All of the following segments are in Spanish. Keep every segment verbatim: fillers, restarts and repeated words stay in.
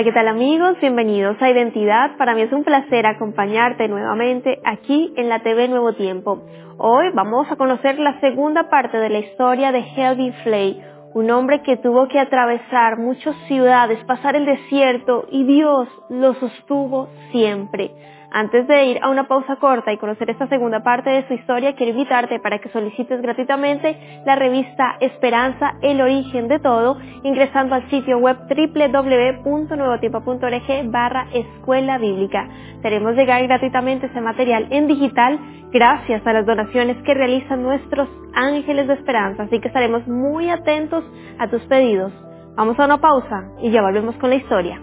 Hola, ¿qué tal amigos? Bienvenidos a Identidad. Para mí es un placer acompañarte nuevamente aquí en la T V Nuevo Tiempo. Hoy vamos a conocer la segunda parte de la historia de Helvin Flay, un hombre que tuvo que atravesar muchas ciudades, pasar el desierto y Dios lo sostuvo siempre. Antes de ir a una pausa corta y conocer esta segunda parte de su historia, quiero invitarte para que solicites gratuitamente la revista Esperanza, el origen de todo, ingresando al sitio web doble u doble u doble u punto nuevo tiempo punto org barra escuela bíblica. Haremos llegar gratuitamente este material en digital gracias a las donaciones que realizan nuestros ángeles de esperanza, así que estaremos muy atentos a tus pedidos. Vamos a una pausa y ya volvemos con la historia.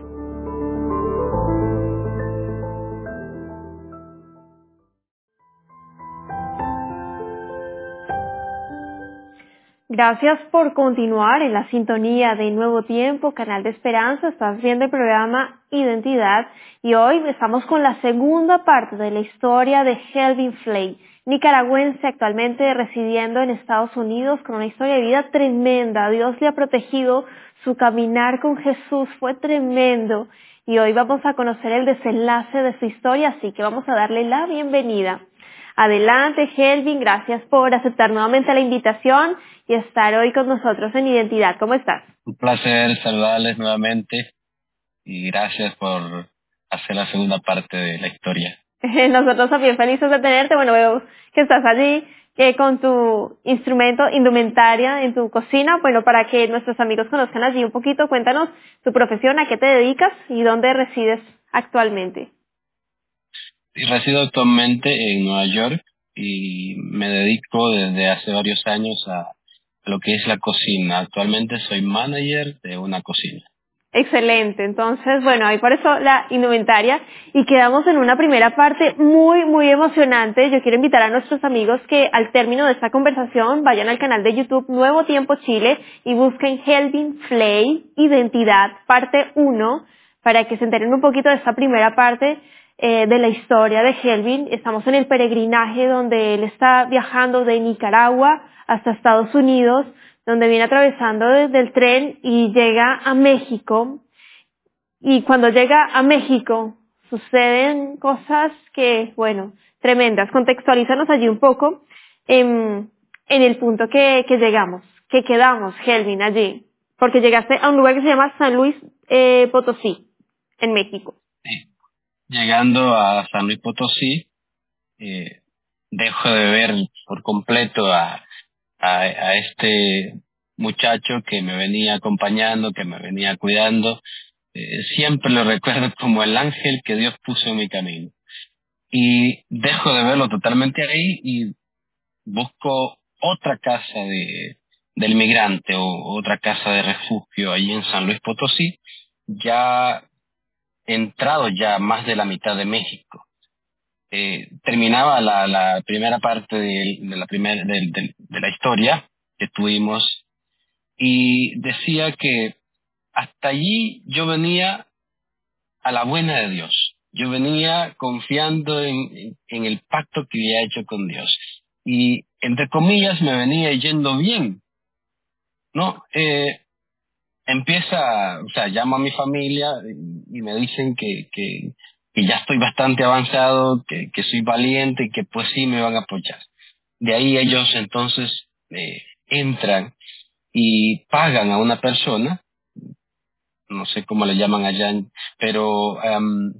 Gracias por continuar en la sintonía de Nuevo Tiempo, Canal de Esperanza. Estás viendo el programa Identidad y hoy estamos con la segunda parte de la historia de Helvin Flay, nicaragüense actualmente residiendo en Estados Unidos con una historia de vida tremenda. Dios le ha protegido, su caminar con Jesús fue tremendo y hoy vamos a conocer el desenlace de su historia, así que vamos a darle la bienvenida. Adelante, Helvin, gracias por aceptar nuevamente la invitación y estar hoy con nosotros en Identidad. ¿Cómo estás? Un placer saludarles nuevamente y gracias por hacer la segunda parte de la historia. Nosotros también felices de tenerte. Bueno, veo que estás allí que con tu instrumento, indumentaria en tu cocina. Bueno, para que nuestros amigos conozcan allí un poquito, cuéntanos tu profesión, a qué te dedicas y dónde resides actualmente. Y resido actualmente en Nueva York y me dedico desde hace varios años a lo que es la cocina. Actualmente soy manager de una cocina. Excelente, entonces bueno, ahí por eso la indumentaria y quedamos en una primera parte muy muy emocionante. Yo quiero invitar a nuestros amigos que al término de esta conversación vayan al canal de YouTube Nuevo Tiempo Chile y busquen Helvin Flay, Identidad, parte uno, para que se enteren un poquito de esta primera parte eh, de la historia de Helvin. Estamos en el peregrinaje donde él está viajando de Nicaragua hasta Estados Unidos, donde viene atravesando desde el tren y llega a México. Y cuando llega a México suceden cosas que, bueno, tremendas. Contextualízanos allí un poco en, en el punto que, que llegamos, que quedamos, Helvin, allí. Porque llegaste a un lugar que se llama San Luis eh, Potosí, en México. Sí. Llegando a San Luis Potosí, eh, dejo de ver por completo a, a, a este muchacho que me venía acompañando, que me venía cuidando. Eh, siempre lo recuerdo como el ángel que Dios puso en mi camino. Y dejo de verlo totalmente ahí y busco otra casa de del migrante o otra casa de refugio ahí en San Luis Potosí, ya entrado ya más de la mitad de México. Eh, terminaba la, la primera parte de, de la primer, de, de, de la historia que tuvimos y decía que hasta allí yo venía a la buena de Dios. Yo venía confiando en, en el pacto que había hecho con Dios. Y, entre comillas, me venía yendo bien, ¿no? Eh, empieza, o sea, llamo a mi familia y, y me dicen que, que, que ya estoy bastante avanzado, que, que soy valiente y que pues sí me van a apoyar. De ahí ellos entonces eh, entran y pagan a una persona, no sé cómo le llaman allá, pero um,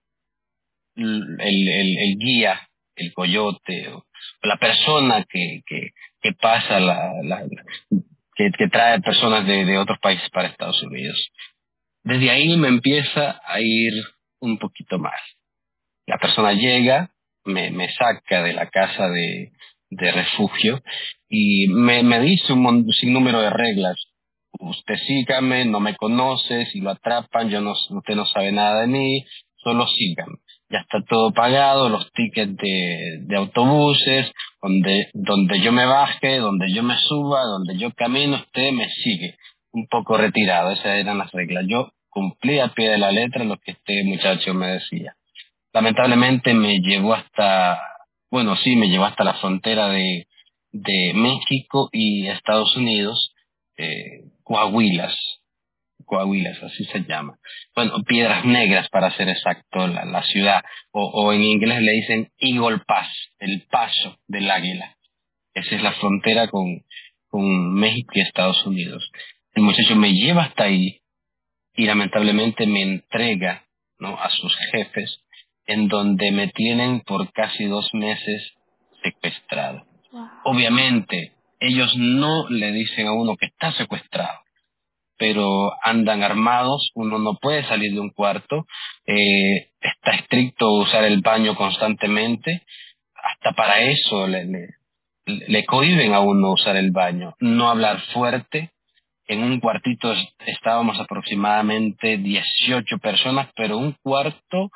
el, el, el guía, el coyote, o, o la persona que, que, que pasa, la, la, que, que trae personas de, de otros países para Estados Unidos. Desde ahí me empieza a ir un poquito más. La persona llega, me, me saca de la casa de, de refugio y me, me dice un, mon- un sinnúmero de reglas. Usted sígame, no me conoce, si lo atrapan, yo no, usted no sabe nada de mí, solo sígame. Ya está todo pagado, los tickets de, de autobuses, donde, donde yo me baje, donde yo me suba, donde yo camino, usted me sigue. Un poco retirado, esas eran las reglas. Yo cumplí a pie de la letra lo que este muchacho me decía. Lamentablemente me llevó hasta, bueno, sí, me llevó hasta la frontera de, de México y Estados Unidos, eh, Coahuilas. Coahuila, así se llama. Bueno, Piedras Negras para ser exacto, la, la ciudad, o, o en inglés le dicen Eagle Pass, el paso del águila. Esa es la frontera con, con México y Estados Unidos. El muchacho me lleva hasta ahí y lamentablemente me entrega, ¿no?, a sus jefes, en donde me tienen por casi dos meses secuestrado. Wow. Obviamente, ellos no le dicen a uno que está secuestrado, pero andan armados, uno no puede salir de un cuarto, eh, está estricto usar el baño constantemente, hasta para eso le, le, le cohíben a uno usar el baño, no hablar fuerte. En un cuartito estábamos aproximadamente dieciocho personas, pero un cuarto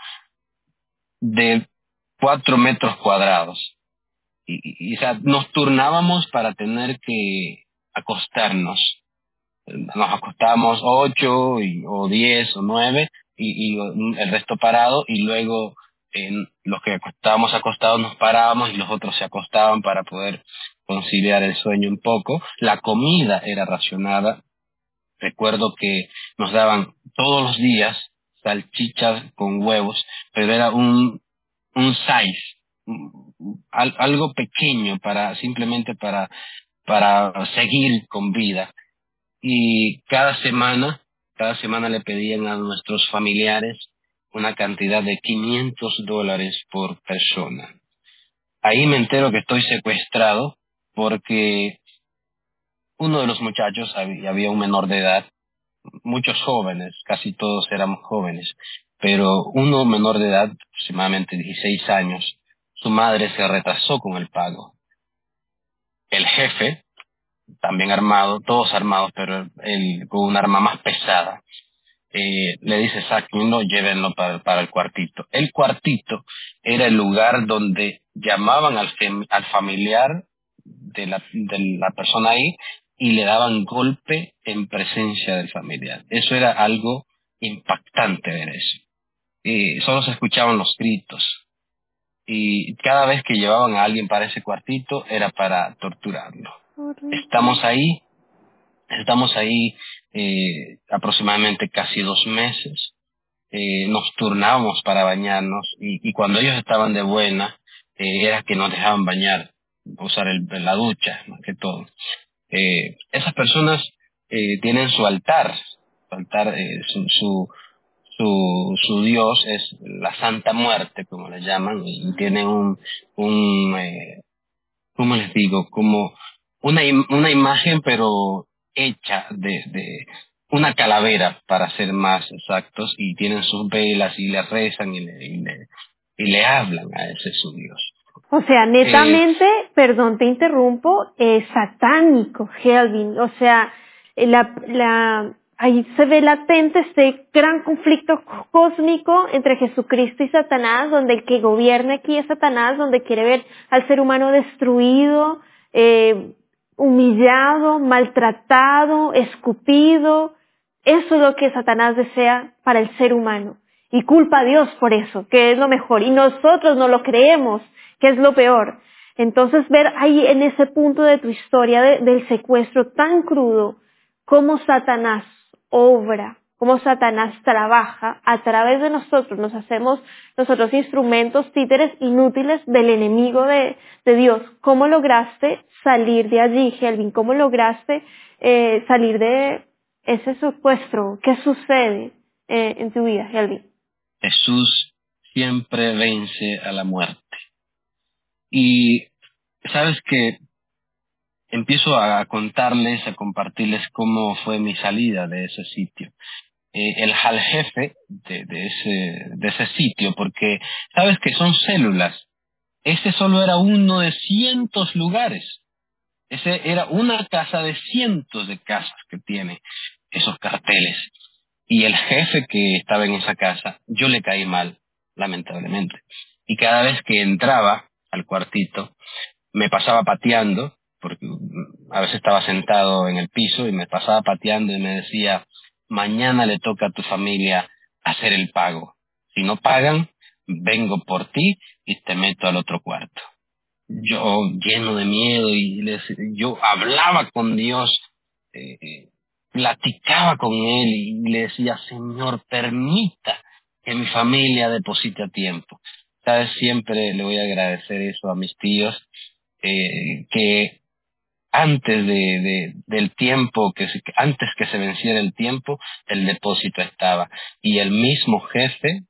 de cuatro metros cuadrados. Y, y, y o sea, nos turnábamos para tener que acostarnos. Nos acostábamos ocho y, o diez o nueve y, y el resto parado, y luego eh, los que estábamos acostados nos parábamos y los otros se acostaban para poder conciliar el sueño un poco. La comida era racionada. Recuerdo que nos daban todos los días salchichas con huevos, pero era un, un size, un- al- algo pequeño para, simplemente para, para seguir con vida. Y cada semana, cada semana le pedían a nuestros familiares una cantidad de quinientos dólares por persona. Ahí me entero que estoy secuestrado porque uno de los muchachos, había, había un menor de edad, muchos jóvenes, casi todos éramos jóvenes, pero uno menor de edad, aproximadamente dieciséis años, su madre se retrasó con el pago. El jefe, también armado, todos armados, pero él con un arma más pesada, eh, le dice, sáquenlo, llévenlo para, para el cuartito. El cuartito era el lugar donde llamaban al, fem- al familiar de la, de la persona ahí y le daban golpe en presencia del familiar. Eso era algo impactante ver eso. Y solo se escuchaban los gritos. Y cada vez que llevaban a alguien para ese cuartito era para torturarlo. Horrible. Estamos ahí, estamos ahí eh, aproximadamente casi dos meses. Eh, nos turnábamos para bañarnos y, y cuando ellos estaban de buena, eh, era que nos dejaban bañar, usar el, la ducha, más que todo. Eh, esas personas eh, tienen su altar, su altar, eh, su, su, su, su Dios es la Santa Muerte, como le llaman, y tienen un, un eh, ¿cómo les digo? Como una, im- una imagen, pero hecha de, de una calavera, para ser más exactos, y tienen sus velas y le rezan y le, y le, y le hablan a ese su Dios. O sea, Eh, netamente, perdón, te interrumpo, es satánico, Helvin. O sea, eh, la, la, ahí se ve latente este gran conflicto cósmico entre Jesucristo y Satanás, donde el que gobierna aquí es Satanás, donde quiere ver al ser humano destruido, eh, humillado, maltratado, escupido. Eso es lo que Satanás desea para el ser humano. Y culpa a Dios por eso, que es lo mejor. Y nosotros no lo creemos, que es lo peor. Entonces ver ahí en ese punto de tu historia de- del secuestro tan crudo, cómo Satanás obra, cómo Satanás trabaja a través de nosotros. Nos hacemos nosotros instrumentos, títeres inútiles del enemigo de, de Dios. ¿Cómo lograste salir de allí, Helvin? ¿Cómo lograste eh, salir de ese secuestro? ¿Qué sucede eh, en tu vida, Helvin? Jesús siempre vence a la muerte. Y sabes que empiezo a contarles, a compartirles cómo fue mi salida de ese sitio. Eh, el al jefe de, de, ese, de ese sitio, porque sabes que son células. Ese solo era uno de cientos lugares. Ese era una casa de cientos de casas que tiene esos carteles. Y el jefe que estaba en esa casa, yo le caí mal, lamentablemente. Y cada vez que entraba al cuartito, me pasaba pateando, porque mm, a veces estaba sentado en el piso y me pasaba pateando y me decía, mañana le toca a tu familia hacer el pago. Si no pagan, vengo por ti y te meto al otro cuarto. Yo lleno de miedo y les, yo hablaba con Dios, eh, platicaba con él y le decía, Señor, permita que mi familia deposite a tiempo. ¿Sabes? Siempre le voy a agradecer eso a mis tíos, eh, que antes de, de, del tiempo, que se, antes que se venciera el tiempo, el depósito estaba. Y el mismo jefe,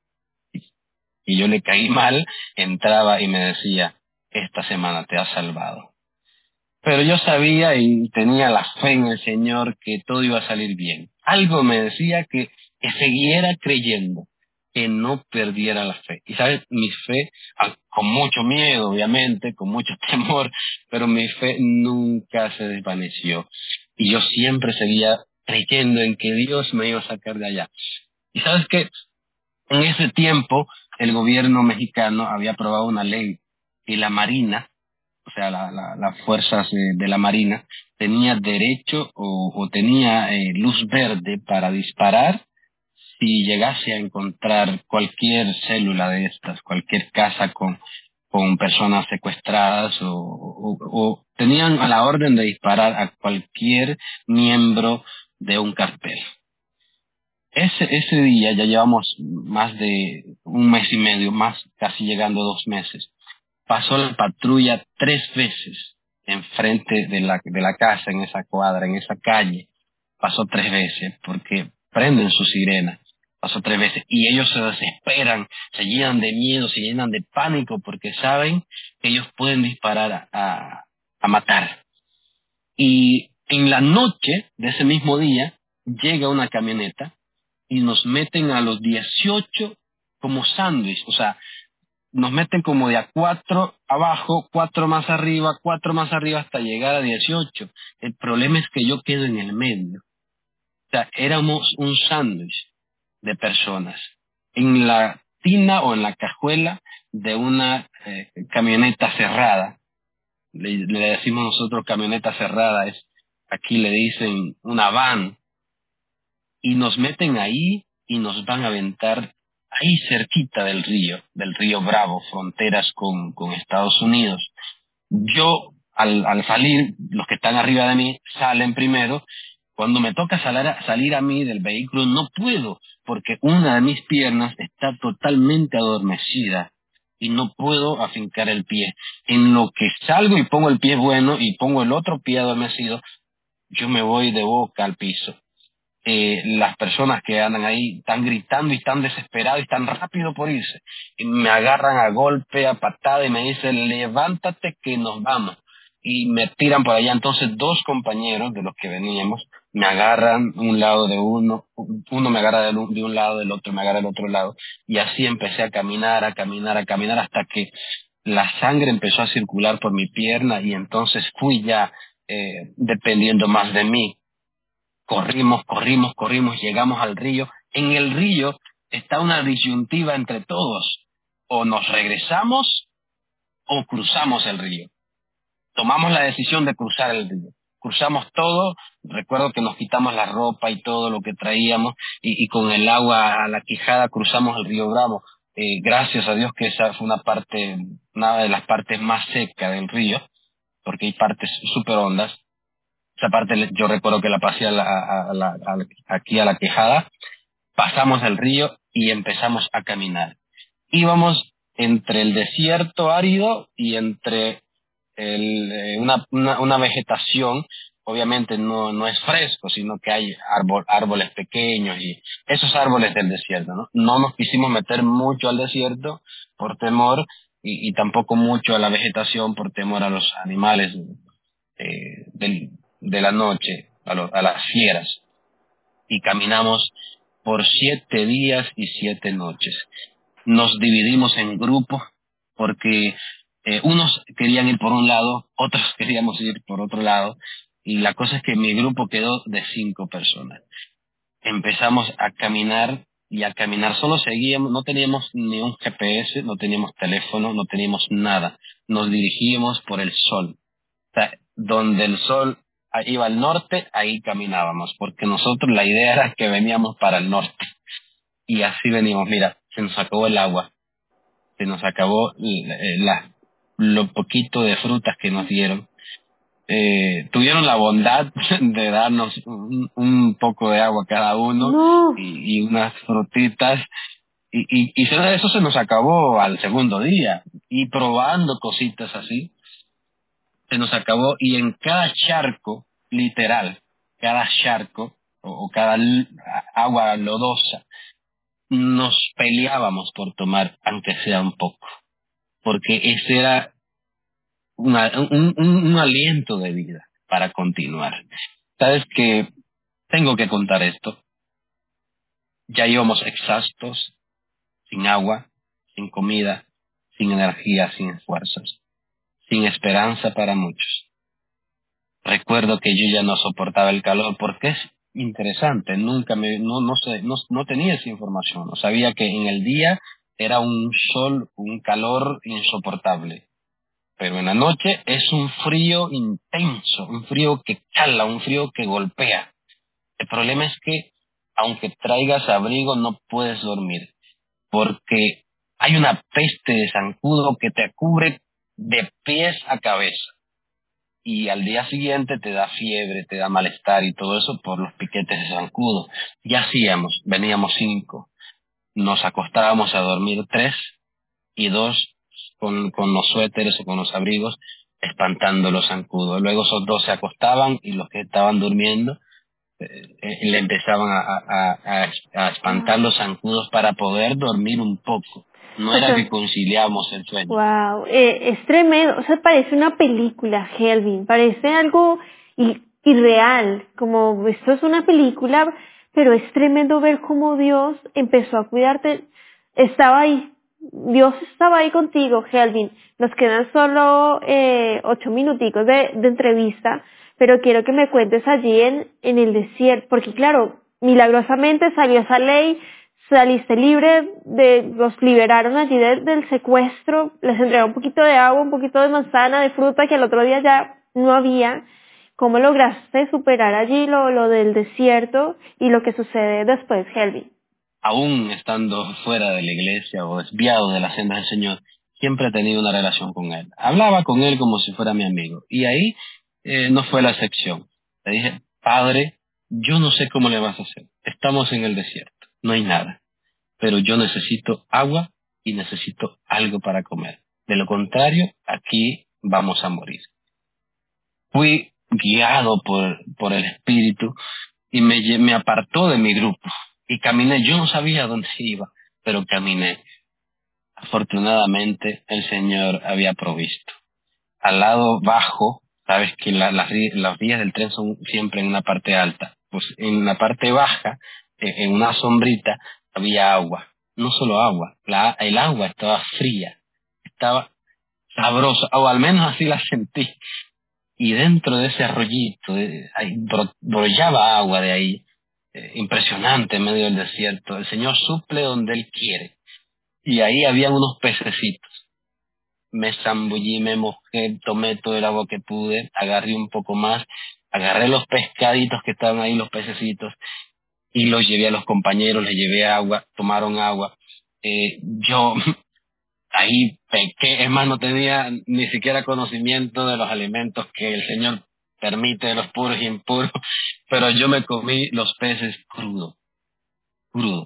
y yo le caí mal, entraba y me decía, esta semana te has salvado. Pero yo sabía y tenía la fe en el Señor que todo iba a salir bien. Algo me decía que, que siguiera creyendo, que no perdiera la fe. Y sabes, mi fe, ah, con mucho miedo, obviamente, con mucho temor, pero mi fe nunca se desvaneció. Y yo siempre seguía creyendo en que Dios me iba a sacar de allá. Y sabes que en ese tiempo el gobierno mexicano había aprobado una ley y la Marina, o sea, la, la, las fuerzas eh, de la Marina, tenía derecho o, o tenía eh, luz verde para disparar si llegase a encontrar cualquier célula de estas, cualquier casa con, con personas secuestradas o, o, o tenían a la orden de disparar a cualquier miembro de un cartel. Ese, ese día ya llevamos más de un mes y medio, más casi llegando a dos meses. Pasó la patrulla tres veces enfrente de la, de la casa, en esa cuadra, en esa calle. Pasó tres veces porque prenden su sirena. Pasó tres veces y ellos se desesperan, se llenan de miedo, se llenan de pánico porque saben que ellos pueden disparar a, a, a matar. Y en la noche de ese mismo día llega una camioneta y nos meten a los dieciocho como sándwich, o sea, nos meten como de a cuatro abajo, cuatro más arriba, cuatro más arriba hasta llegar a dieciocho. El problema es que yo quedo en el medio. O sea, éramos un sándwich de personas en la tina o en la cajuela de una eh, camioneta cerrada. Le, le decimos nosotros camioneta cerrada, es aquí le dicen una van, y nos meten ahí y nos van a aventar ahí cerquita del río, del río Bravo, fronteras con, con Estados Unidos. Yo, al, al salir, los que están arriba de mí salen primero. Cuando me toca salir a, salir a mí del vehículo, no puedo, porque una de mis piernas está totalmente adormecida y no puedo afincar el pie. En lo que salgo y pongo el pie bueno y pongo el otro pie adormecido, yo me voy de boca al piso. Eh, las personas que andan ahí están gritando y están desesperados y están rápido por irse. Y me agarran a golpe, a patada y me dicen, levántate que nos vamos. Y me tiran por allá. Entonces dos compañeros de los que veníamos me agarran un lado de uno, uno me agarra de un, de un lado, el otro me agarra del otro lado. Y así empecé a caminar, a caminar, a caminar hasta que la sangre empezó a circular por mi pierna y entonces fui ya eh, dependiendo más de mí. Corrimos, corrimos, corrimos, llegamos al río. En el río está una disyuntiva entre todos. O nos regresamos o cruzamos el río. Tomamos la decisión de cruzar el río. Cruzamos todo, recuerdo que nos quitamos la ropa y todo lo que traíamos y, y con el agua a la quijada cruzamos el río Bravo. Eh, gracias a Dios que esa fue una parte, una de las partes más secas del río, porque hay partes súper hondas. Esa parte le- yo recuerdo que la pasé a la, a, a la, a la- aquí a la quejada, pasamos el río y empezamos a caminar. Íbamos entre el desierto árido y entre el, eh, una, una, una vegetación, obviamente no, no es fresco, sino que hay árbol, árboles pequeños y esos árboles del desierto, ¿no? No nos quisimos meter mucho al desierto por temor y, y tampoco mucho a la vegetación por temor a los animales eh, del, de la noche, a, lo, a las fieras, y caminamos por siete días y siete noches. Nos dividimos en grupos porque eh, unos querían ir por un lado, otros queríamos ir por otro lado, y la cosa es que mi grupo quedó de cinco personas. Empezamos a caminar y a caminar, solo seguíamos, no teníamos ni un G P S, no teníamos teléfono, no teníamos nada, nos dirigíamos por el sol. O sea, donde el sol iba al norte, ahí caminábamos, porque nosotros la idea era que veníamos para el norte. Y así venimos, mira, se nos acabó el agua, se nos acabó la, la- lo poquito de frutas que nos dieron. eh, tuvieron la bondad de darnos un, un poco de agua cada uno No. y, y unas frutitas. Y, y, y eso se nos acabó al segundo día. Y probando cositas así, se nos acabó. Y en cada charco, literal, cada charco o, o cada l- agua lodosa, nos peleábamos por tomar, aunque sea un poco. Porque ese era una- un, un, un aliento de vida para continuar. Sabes que tengo que contar esto. Ya íbamos exhaustos, sin agua, sin comida, sin energía, sin esfuerzos, sin esperanza para muchos. Recuerdo que yo ya no soportaba el calor porque es interesante, nunca me, no, no sé, no, no tenía esa información, no sabía que en el día era un sol, un calor insoportable, pero en la noche es un frío intenso, un frío que cala, un frío que golpea. El problema es que aunque traigas abrigo no puedes dormir porque hay una peste de zancudo que te cubre de pies a cabeza y al día siguiente te da fiebre, te da malestar y todo eso por los piquetes de zancudo. Ya hacíamos, veníamos cinco, nos acostábamos a dormir tres y dos con, con los suéteres o con los abrigos espantando los zancudos. Luego esos dos se acostaban y los que estaban durmiendo eh, eh, le empezaban a, a, a, a espantar Wow. los zancudos para poder dormir un poco. No O era que sea, conciliábamos el sueño. wow, eh, es tremendo, o sea, parece una película, Helvin, parece algo i- irreal, como esto es una película, pero es tremendo ver cómo Dios empezó a cuidarte, estaba ahí, Dios estaba ahí contigo, Helvin. Nos quedan solo eh, ocho minuticos de, de entrevista, pero quiero que me cuentes allí en, en el desierto, porque claro, milagrosamente salió esa ley, saliste libre, de, los liberaron allí de- del secuestro, les entregaron un poquito de agua, un poquito de manzana, de fruta que al otro día ya no había. ¿Cómo lograste superar allí lo, lo del desierto y lo que sucede después, Helvi? Aún estando fuera de la iglesia o desviado de las sendas del Señor, siempre he tenido una relación con Él. Hablaba con Él como si fuera mi amigo. Y ahí eh, no fue la excepción. Le dije, Padre, yo no sé cómo le vas a hacer. Estamos en el desierto, no hay nada. Pero yo necesito agua y necesito algo para comer. De lo contrario, aquí vamos a morir. Fui guiado por, por el Espíritu y me, lle- me apartó de mi grupo y caminé. Yo no sabía dónde iba, pero caminé. Afortunadamente, el Señor había provisto. Al lado bajo, sabes que la- las, ri- las vías del tren son siempre en una parte alta. Pues en la parte baja, eh, en una sombrita, había agua. No solo agua, la, el agua estaba fría, estaba sabrosa, o al menos así la sentí. Y dentro de ese arroyito, eh, ahí bro- brollaba agua de ahí, eh, impresionante en medio del desierto. El Señor suple donde Él quiere. Y ahí había unos pececitos. Me zambullí, me mojé, tomé todo el agua que pude, agarré un poco más, agarré los pescaditos que estaban ahí, los pececitos, y los llevé a los compañeros, les llevé agua, tomaron agua. Eh, yo ahí pequé, es más, no tenía ni siquiera conocimiento de los alimentos que el Señor permite, de los puros y impuros, pero yo me comí los peces crudos, crudos.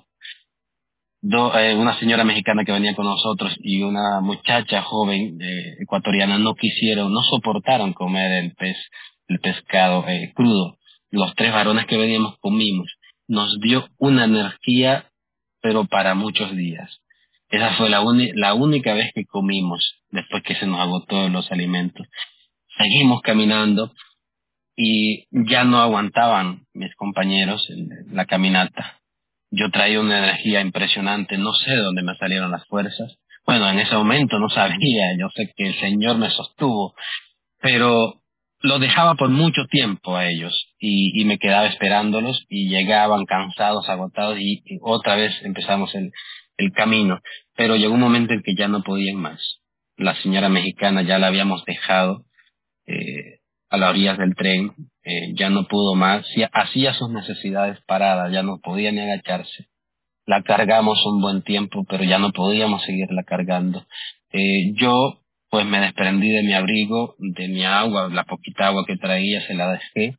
Do- eh, una señora mexicana que venía con nosotros y una muchacha joven eh, ecuatoriana no quisieron, no soportaron comer el pez, el pescado eh, crudo. Los tres varones que veníamos comimos. Nos dio una energía, pero para muchos días. Esa fue la, uni- la única vez que comimos después que se nos agotó los alimentos. Seguimos caminando y ya no aguantaban mis compañeros el- la caminata. Yo traía una energía impresionante, no sé de dónde me salieron las fuerzas. Bueno, en ese momento no sabía, yo sé que el Señor me sostuvo, pero lo dejaba por mucho tiempo a ellos y, y me quedaba esperándolos y llegaban cansados, agotados y, y otra vez empezamos el, el camino. Pero llegó un momento en que ya no podían más. La señora mexicana ya la habíamos dejado eh, a las orillas del tren, eh, ya no pudo más, ya hacía sus necesidades paradas, ya no podía ni agacharse. La cargamos un buen tiempo, pero ya no podíamos seguirla cargando. Eh, yo, pues me desprendí de mi abrigo, de mi agua, la poquita agua que traía se la dejé,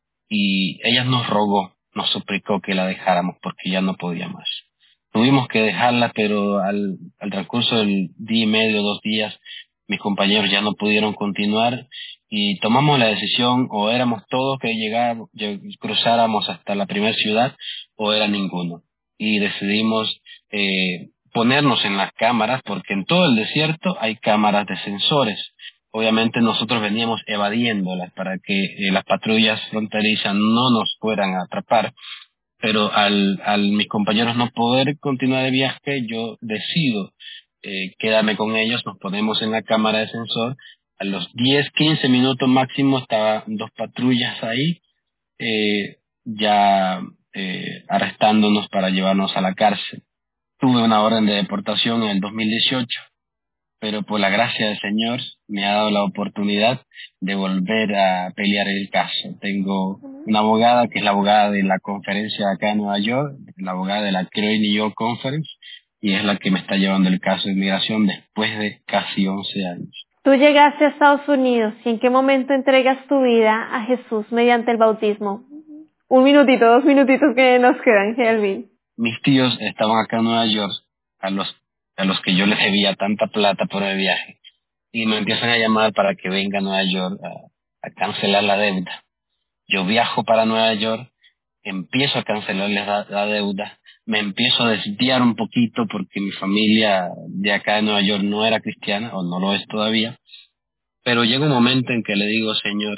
y ella nos rogó, nos suplicó que la dejáramos porque ya no podía más. Tuvimos que dejarla, pero al, al transcurso del día y medio, dos días, mis compañeros ya no pudieron continuar y tomamos la decisión, o éramos todos que llegáramos, cruzáramos hasta la primera ciudad, o era ninguno. Y decidimos eh, ponernos en las cámaras, porque en todo el desierto hay cámaras de sensores. Obviamente nosotros veníamos evadiéndolas para que eh, las patrullas fronterizas no nos fueran a atrapar, pero al, al mis compañeros no poder continuar el viaje, yo decido eh, quedarme con ellos, nos ponemos en la cámara de sensor, a los diez, quince minutos máximo estaban dos patrullas ahí, eh, ya eh, arrestándonos para llevarnos a la cárcel. Tuve una orden de deportación en el dos mil dieciocho, pero por la gracia del Señor me ha dado la oportunidad de volver a pelear el caso. Tengo una abogada que es la abogada de la conferencia acá en Nueva York, la abogada de la CROI New York Conference, y es la que me está llevando el caso de inmigración después de casi once años. Tú llegaste a Estados Unidos, ¿y en qué momento entregas tu vida a Jesús mediante el bautismo? Un minutito, dos minutitos que nos quedan, Helvin. Mis tíos estaban acá en Nueva York, a los a los que yo les debía tanta plata por el viaje, y me empiezan a llamar para que venga a Nueva York a, a cancelar la deuda. Yo viajo para Nueva York, empiezo a cancelarles la, la deuda, me empiezo a desviar un poquito porque mi familia de acá de Nueva York no era cristiana, o no lo es todavía, pero llega un momento en que le digo: Señor,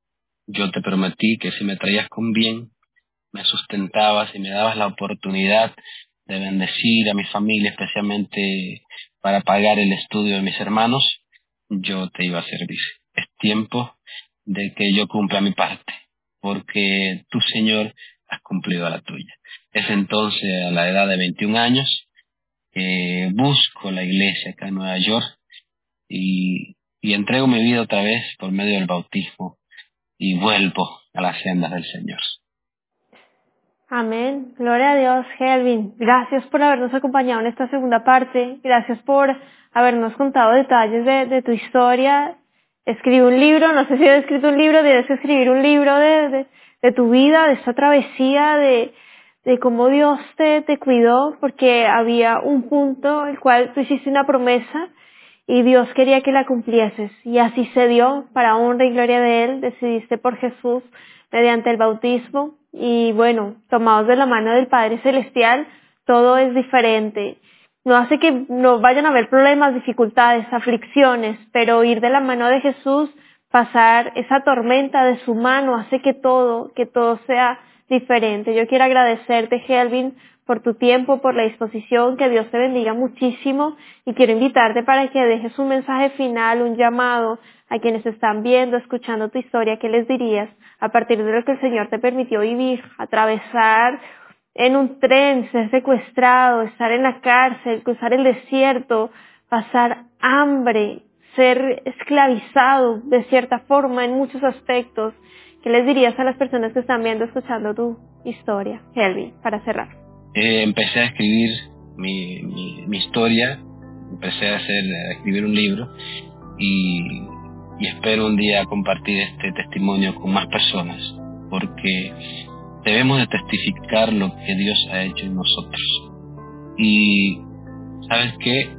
yo te prometí que si me traías con bien, me sustentabas y me dabas la oportunidad de bendecir a mi familia, especialmente para pagar el estudio de mis hermanos, yo te iba a servir. Es tiempo de que yo cumpla mi parte, porque tú, Señor, has cumplido la tuya. Es entonces, a la edad de veintiún años, que busco la iglesia acá en Nueva York y, y entrego mi vida otra vez por medio del bautismo y vuelvo a las sendas del Señor. Amén. Gloria a Dios, Helvin. Gracias por habernos acompañado en esta segunda parte. Gracias por habernos contado detalles de, de tu historia. Escribe un libro, no sé si has escrito un libro, debes escribir un libro de, de, de tu vida, de esta travesía, de, de cómo Dios te, te cuidó, porque había un punto en el cual tú hiciste una promesa y Dios quería que la cumplieses. Y así se dio, para honra y gloria de Él, decidiste por Jesús mediante el bautismo. Y bueno, tomados de la mano del Padre Celestial, todo es diferente. No hace que no vayan a haber problemas, dificultades, aflicciones, pero ir de la mano de Jesús, pasar esa tormenta de su mano, hace que todo, que todo sea diferente. Yo quiero agradecerte, Helvin, por tu tiempo, por la disposición, que Dios te bendiga muchísimo, y quiero invitarte para que dejes un mensaje final, un llamado a quienes están viendo, escuchando tu historia. ¿Qué les dirías a partir de lo que el Señor te permitió vivir, atravesar en un tren, ser secuestrado, estar en la cárcel, cruzar el desierto, pasar hambre, ser esclavizado de cierta forma en muchos aspectos? ¿Qué les dirías a las personas que están viendo, escuchando tu historia, Helvin, para cerrar? Eh, empecé a escribir mi, mi, mi historia, empecé a, hacer, a escribir un libro y, y espero un día compartir este testimonio con más personas, porque debemos de testificar lo que Dios ha hecho en nosotros. Y ¿sabes qué?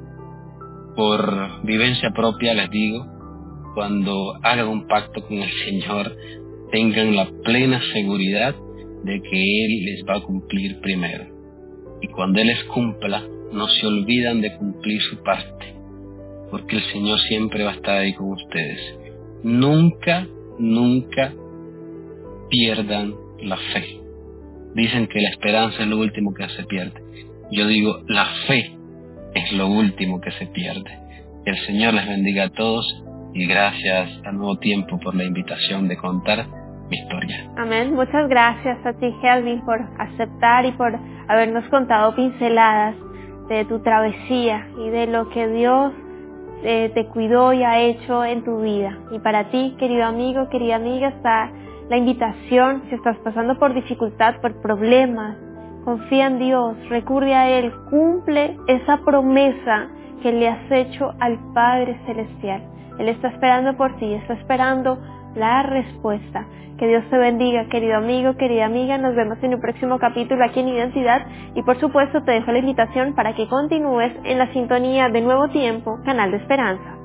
Por vivencia propia les digo, cuando hagan un pacto con el Señor, tengan la plena seguridad de que Él les va a cumplir primero. Y cuando Él les cumpla, no se olvidan de cumplir su parte, porque el Señor siempre va a estar ahí con ustedes. Nunca, nunca pierdan la fe. Dicen que la esperanza es lo último que se pierde. Yo digo, la fe es lo último que se pierde. Que el Señor les bendiga a todos y gracias al Nuevo Tiempo por la invitación de contar mi historia. Amén. Muchas gracias a ti, Helvin, por aceptar y por habernos contado pinceladas de tu travesía y de lo que Dios eh, te cuidó y ha hecho en tu vida. Y para ti, querido amigo, querida amiga, está la invitación. Si estás pasando por dificultad, por problemas, confía en Dios, recurre a Él, cumple esa promesa que le has hecho al Padre Celestial. Él está esperando por ti, está esperando la respuesta. Que Dios te bendiga, querido amigo, querida amiga. Nos vemos en un próximo capítulo aquí en Identidad. Y por supuesto te dejo la invitación para que continúes en la sintonía de Nuevo Tiempo, Canal de Esperanza.